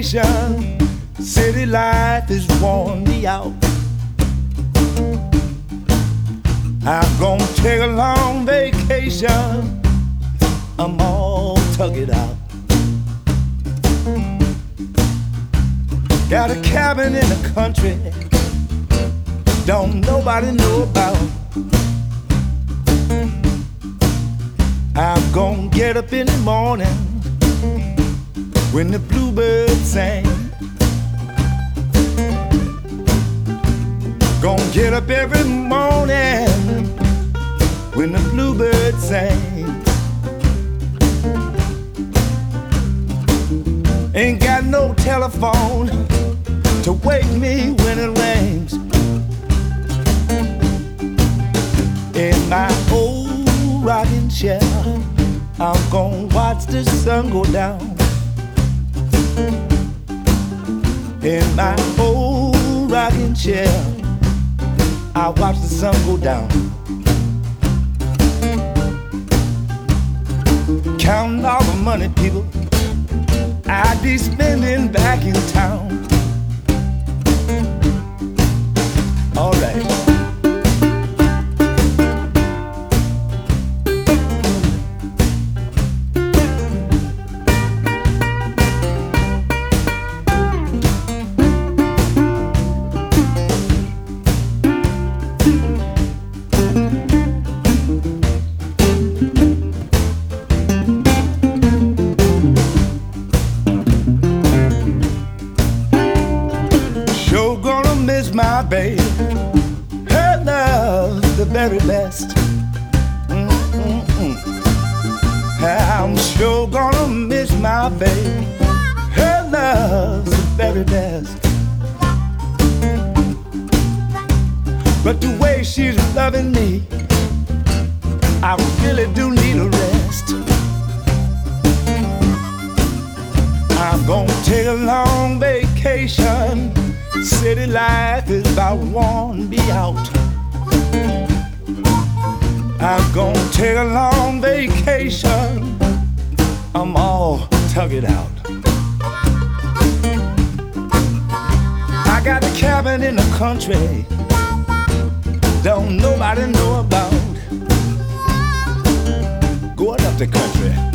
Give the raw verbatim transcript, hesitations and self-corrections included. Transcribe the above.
vacation. City life is worn me out. I'm gonna take a long vacation. I'm all tugged out. Got a cabin in the country, don't nobody know about. I'm gonna get up in the morning when the bluebirds sing. Gonna get up every morning when the bluebirds sing. Ain't got no telephone to wake me when it rings. In my old rocking chair, I'm gonna watch the sun go down. In my old rocking chair, I watch the sun go down. Counting all the money, people, I'd be spending back in town. All right. Sure gonna miss my babe. Her love's the very best. Mm-mm-mm. I'm sure gonna miss my babe. Her love's the very best. But the way she's loving me, I really do need a rest. I'm gonna take a long vacation. City life is about worn me out. I'm gonna take a long vacation. I'm all tugged out. I got a cabin in the country, don't nobody know about. Going up the country.